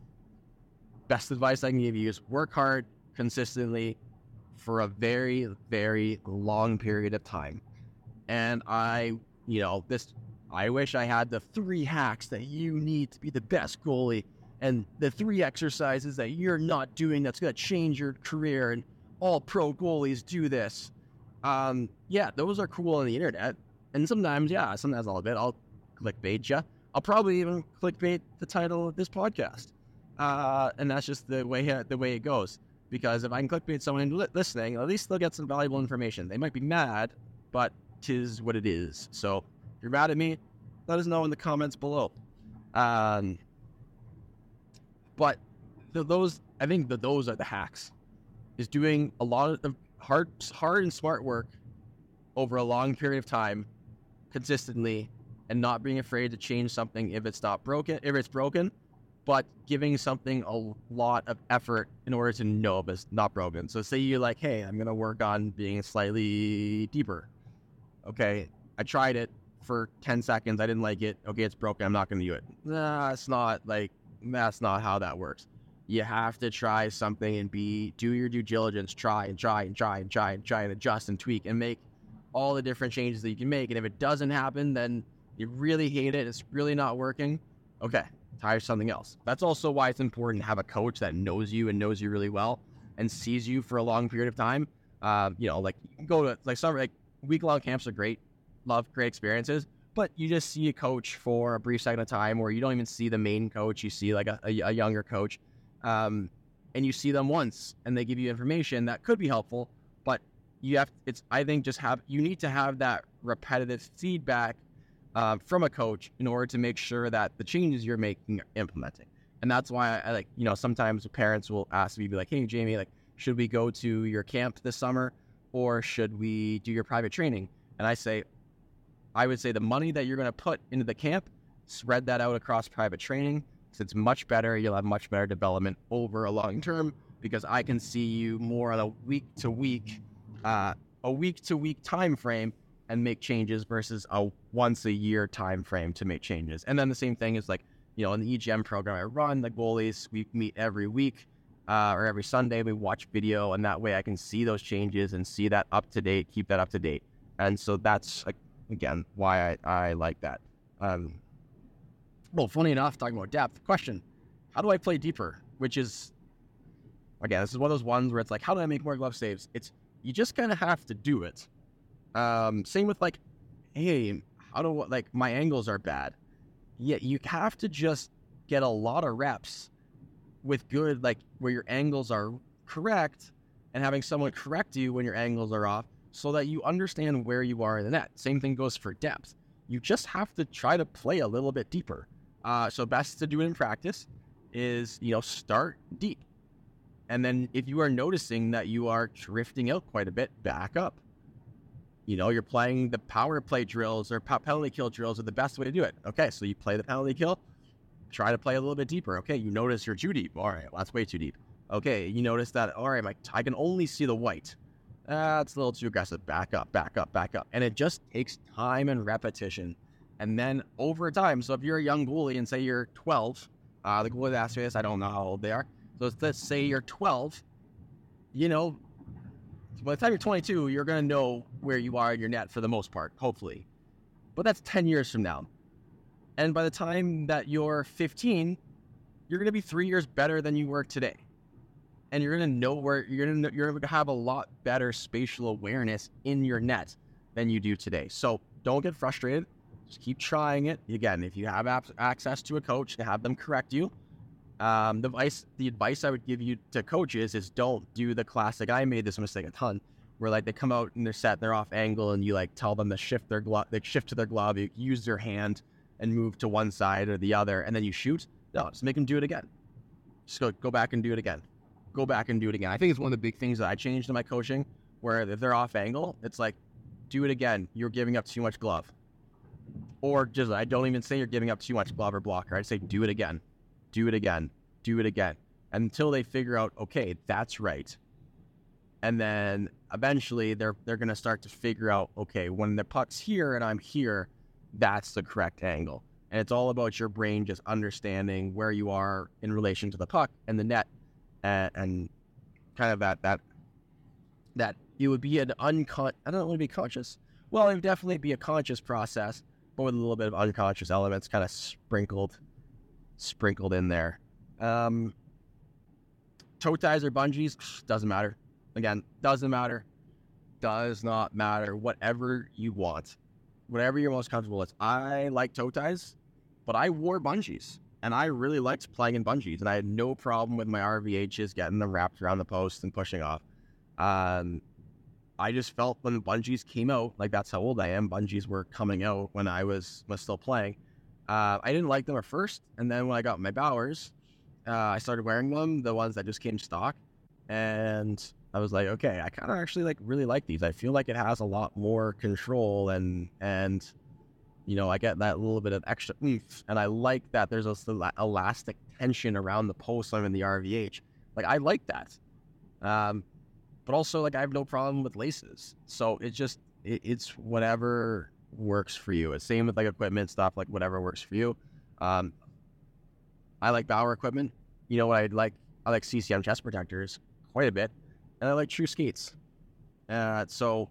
Best advice I can give you is work hard consistently for a very, very long period of time. And I, you know, this. I wish I had the three hacks that you need to be the best goalie and the three exercises that you're not doing that's going to change your career, and all pro goalies do this. Um, yeah, those are cool on the internet. And sometimes, yeah, sometimes I'll bit, I'll clickbait you. I'll probably even clickbait the title of this podcast. Uh, and that's just the way the way it goes. Because if I can clickbait someone li- listening, at least they'll get some valuable information. They might be mad, but 'tis what it is. So if you're mad at me, let us know in the comments below. Um, but th- those, I think that those are the hacks. Is doing a lot of hard, hard and smart work over a long period of time, consistently, and not being afraid to change something if it's not broken. If it's broken, but giving something a lot of effort in order to know if it's not broken. So say you're like, hey, I'm gonna work on being slightly deeper. Okay, I tried it for ten seconds. I didn't like it. Okay, it's broken. I'm not going to do it. Nah, it's not like, that's not how that works. You have to try something and be, do your due diligence, try and try and try and try and try and adjust and tweak and make all the different changes that you can make. And if it doesn't happen, then you really hate it. It's really not working. Okay, try something else. That's also why it's important to have a coach that knows you and knows you really well and sees you for a long period of time. Um, you know, like you can go to like summer, like week-long camps are great. Love great experiences, but you just see a coach for a brief second of time, or you don't even see the main coach. You see like a, a, a younger coach, um, and you see them once, and they give you information that could be helpful. But you have, it's I think just have you need to have that repetitive feedback uh, from a coach in order to make sure that the changes you're making are implementing. And that's why I, I like you know sometimes parents will ask me, be like, hey Jamie, like should we go to your camp this summer, or should we do your private training? And I say, I would say the money that you're going to put into the camp, spread that out across private training, because it's much better. You'll have much better development over a long term, because I can see you more on a week to week, uh, a week to week time frame and make changes versus a once a year time frame to make changes. And then the same thing is like, you know, in the E G M program I run, the goalies, we meet every week uh, or every Sunday. We watch video, and that way I can see those changes and see that up to date, keep that up to date. And so that's like, again, why I, I like that. Um, well, funny enough, talking about depth, question, how do I play deeper? Which is, again, this is one of those ones where it's like, how do I make more glove saves? It's, you just kind of have to do it. Um, same with like, hey, how do, like, my angles are bad. Yeah, you have to just get a lot of reps with good, like, where your angles are correct, and having someone correct you when your angles are off, so that you understand where you are in the net. Same thing goes for depth. You just have to try to play a little bit deeper. Uh, so best to do it in practice is, you know, start deep. And then if you are noticing that you are drifting out quite a bit, back up. You know, you're playing the power play drills or penalty kill drills are the best way to do it. Okay, so you play the penalty kill, try to play a little bit deeper. Okay, you notice you're too deep. All right, well, that's way too deep. Okay, you notice that, all right, my, I can only see the white. That's a little too aggressive. Back up, back up, back up. And it just takes time and repetition. And then over time, so if you're a young goalie and say you're twelve, uh, the goalie that asked me this, I don't know how old they are. So let's say you're twelve, you know, by the time you're twenty-two, you're going to know where you are in your net for the most part, hopefully. But that's ten years from now. And by the time that you're fifteen, you're going to be three years better than you were today. And you're going to know where you're going to you're going to have a lot better spatial awareness in your net than you do today. So don't get frustrated. Just keep trying it. Again, if you have access to a coach to have them correct you, um, the advice the advice I would give you to coaches is don't do the classic. I made this mistake a ton, where like they come out and they're set, they're off angle, and you like tell them to shift their glove, they shift to their glove, you use their hand and move to one side or the other, and then you shoot. No, just make them do it again. Just go go back and do it again. Go back and do it again. I think it's one of the big things that I changed in my coaching, where if they're off angle, it's like, do it again. You're giving up too much glove. Or just, I don't even say you're giving up too much glove or blocker. I say, do it again. Do it again. Do it again. Until they figure out, okay, that's right. And then eventually they're they're going to start to figure out, okay, when the puck's here and I'm here, that's the correct angle. And it's all about your brain just understanding where you are in relation to the puck and the net. And, and kind of that, that, that it would be an uncon, I don't know, would it be conscious? Well, it would definitely be a conscious process, but with a little bit of unconscious elements kind of sprinkled, sprinkled in there. Um, toe ties or bungees, doesn't matter. Again, doesn't matter. Does not matter. Whatever you want, whatever you're most comfortable with. I like toe ties, but I wore bungees. And I really liked playing in bungees, and I had no problem with my R V Hs getting them wrapped around the post and pushing off. Um, I just felt when bungees came out, like that's how old I am, bungees were coming out when I was, was still playing. Uh, I didn't like them at first, and then when I got my Bauers, uh, I started wearing them, the ones that just came stock, and I was like, okay, I kind of actually like really like these. I feel like it has a lot more control and and. You know, I get that little bit of extra oomph, and I like that there's a elastic tension around the post when I'm in the R V H. Like, I like that. Um, but also, like, I have no problem with laces. So it's just, it, it's whatever works for you. It's same with, like, equipment stuff, like, whatever works for you. Um, I like Bauer equipment. You know what I like? I like C C M chest protectors quite a bit, and I like True skates. Uh, so...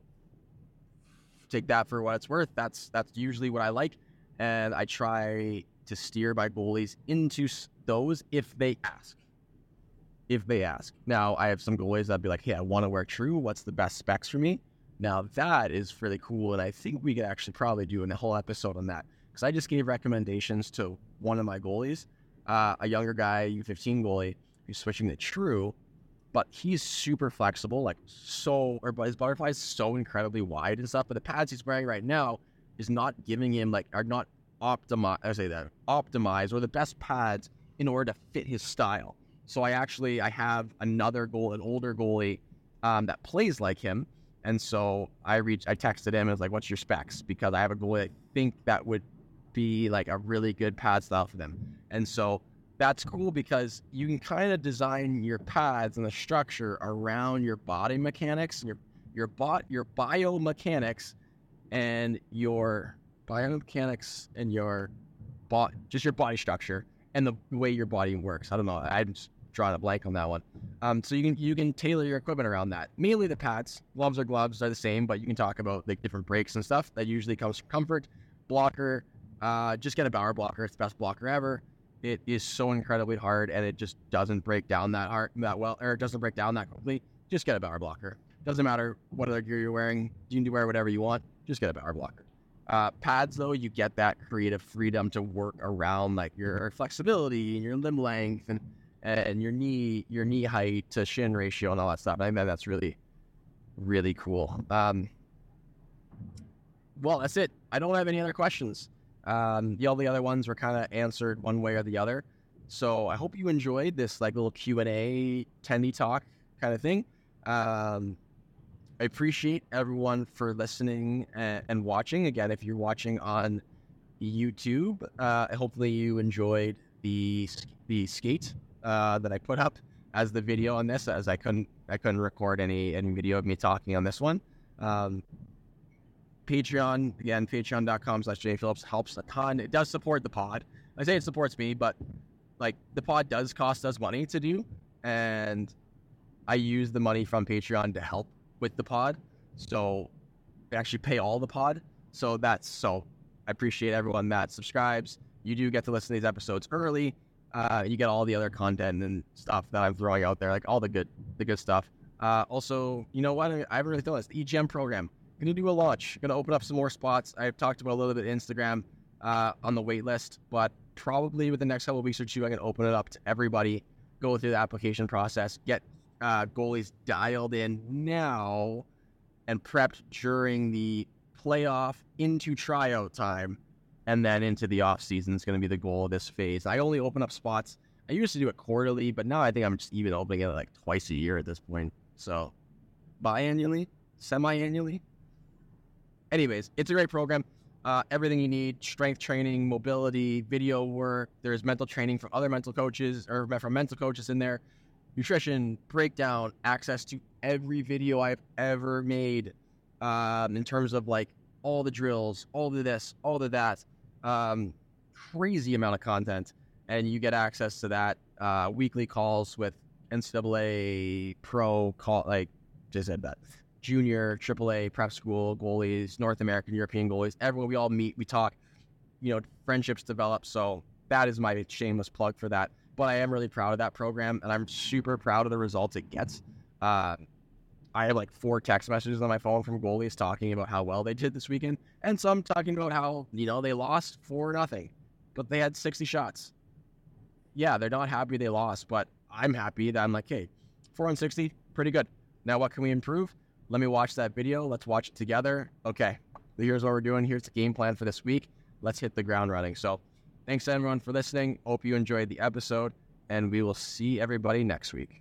take that for what it's worth. That's that's usually what I like, and I try to steer my goalies into those if they ask. If they ask. Now, I have some goalies that'd be like, hey, I want to wear True. What's the best specs for me? Now, that is really cool, and I think we could actually probably do a whole episode on that, because I just gave recommendations to one of my goalies, uh, a younger guy, U fifteen goalie, who's switching to True, but he's super flexible, like so, or his butterfly is so incredibly wide and stuff. But the pads he's wearing right now is not giving him like are not optimized. I say that optimized or the best pads in order to fit his style. So I actually I have another goal, an older goalie um, that plays like him, and so I reached, I texted him and was like, "What's your specs?" Because I have a goalie I think that would be like a really good pad style for them, and so. That's cool because you can kind of design your pads and the structure around your body mechanics, your your bot, your biomechanics, and your biomechanics and your bot, just your body structure and the way your body works. I don't know. I'm just drawing a blank on that one. Um, so you can you can tailor your equipment around that. Mainly the pads, gloves are gloves are the same, but you can talk about like different breaks and stuff. That usually comes from comfort, blocker. Uh, just get a Bauer blocker. It's the best blocker ever. It is so incredibly hard, and it just doesn't break down that hard, that well, or it doesn't break down that quickly. Just get a Bauer blocker. Doesn't matter what other gear you're wearing. You can wear whatever you want. Just get a Bauer blocker. Uh, pads, though, you get that creative freedom to work around like your flexibility and your limb length and and your knee your knee height to shin ratio and all that stuff. I think that that's really, really cool. Um, well, that's it. I don't have any other questions. Um, the, all the other ones were kind of answered one way or the other. So I hope you enjoyed this like little Q and A, Tendy talk kind of thing. Um, I appreciate everyone for listening and, and watching. Again, if you're watching on YouTube, uh, hopefully you enjoyed the the skate uh, that I put up as the video on this, as I couldn't I couldn't record any any video of me talking on this one. Um, Patreon, again, patreon.com slash Jay Phillips helps a ton. It does support the pod. I say it supports me, but like the pod does cost us money to do, and I use the money from Patreon to help with the pod. So I actually pay all the pod. So that's so I appreciate everyone that subscribes. You do get to listen to these episodes early. Uh, you get all the other content and stuff that I'm throwing out there, like all the good, the good stuff. Uh, also, you know what? I haven't really thought this. The E G M program. Gonna do a launch. Gonna open up some more spots. I've talked about a little bit Instagram uh, on the wait list, but probably within the next couple of weeks or two, I'm gonna open it up to everybody. Go through the application process. Get uh, goalies dialed in now and prepped during the playoff into tryout time. And then into the off season is going to be the goal of this phase. I only open up spots. I used to do it quarterly, but now I think I'm just even opening it like twice a year at this point. So biannually, semi-annually. Anyways, it's a great program. Uh, everything you need, strength training, mobility, video work. There's mental training from other mental coaches or from mental coaches in there. Nutrition, breakdown, access to every video I've ever made um, in terms of like all the drills, all the this, all the that. Um, crazy amount of content, and you get access to that. Uh, weekly calls with N C double A pro call, like just said that junior, triple A, prep school goalies, North American, European goalies. Everyone, we all meet, we talk. You know, friendships develop. So that is my shameless plug for that. But I am really proud of that program, and I'm super proud of the results it gets. Uh, I have like four text messages on my phone from goalies talking about how well they did this weekend, and some talking about how, you know, they lost four nothing, but they had sixty shots. Yeah, they're not happy they lost, but I'm happy that I'm like, hey, four on sixty, pretty good. Now what can we improve? Let me watch that video. Let's watch it together. Okay, here's what we're doing. Here's the game plan for this week. Let's hit the ground running. So thanks everyone for listening. Hope you enjoyed the episode, and we will see everybody next week.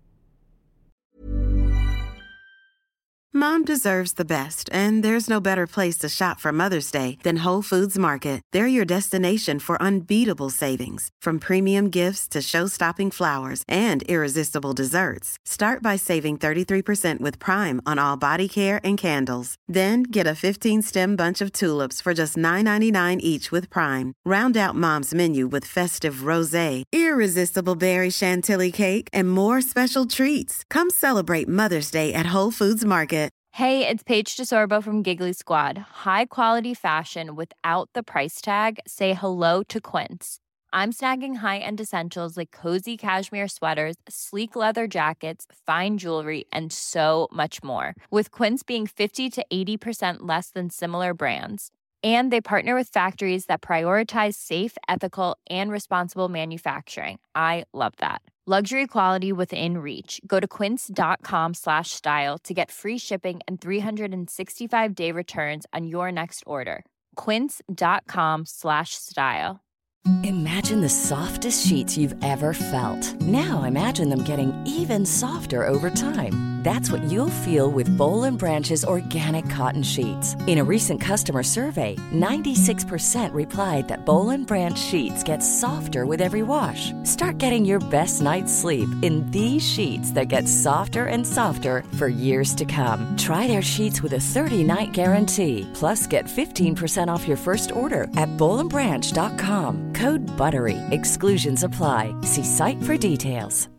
Mom deserves the best, and there's no better place to shop for Mother's Day than Whole Foods Market. They're your destination for unbeatable savings, from premium gifts to show-stopping flowers and irresistible desserts. Start by saving thirty-three percent with Prime on all body care and candles. Then get a fifteen-stem bunch of tulips for just nine ninety-nine each with Prime. Round out Mom's menu with festive rosé, irresistible berry chantilly cake, and more special treats. Come celebrate Mother's Day at Whole Foods Market. Hey, it's Paige DeSorbo from Giggly Squad. High quality fashion without the price tag. Say hello to Quince. I'm snagging high-end essentials like cozy cashmere sweaters, sleek leather jackets, fine jewelry, and so much more. With Quince being fifty to eighty percent less than similar brands. And they partner with factories that prioritize safe, ethical, and responsible manufacturing. I love that. Luxury quality within reach. Go to quince.com slash style to get free shipping and three sixty-five day returns on your next order. Quince.com slash style. Imagine the softest sheets you've ever felt. Now imagine them getting even softer over time. That's what you'll feel with Boll and Branch's organic cotton sheets. In a recent customer survey, ninety-six percent replied that Boll and Branch sheets get softer with every wash. Start getting your best night's sleep in these sheets that get softer and softer for years to come. Try their sheets with a thirty-night guarantee. Plus, get fifteen percent off your first order at boll and branch dot com. Code BUTTERY. Exclusions apply. See site for details.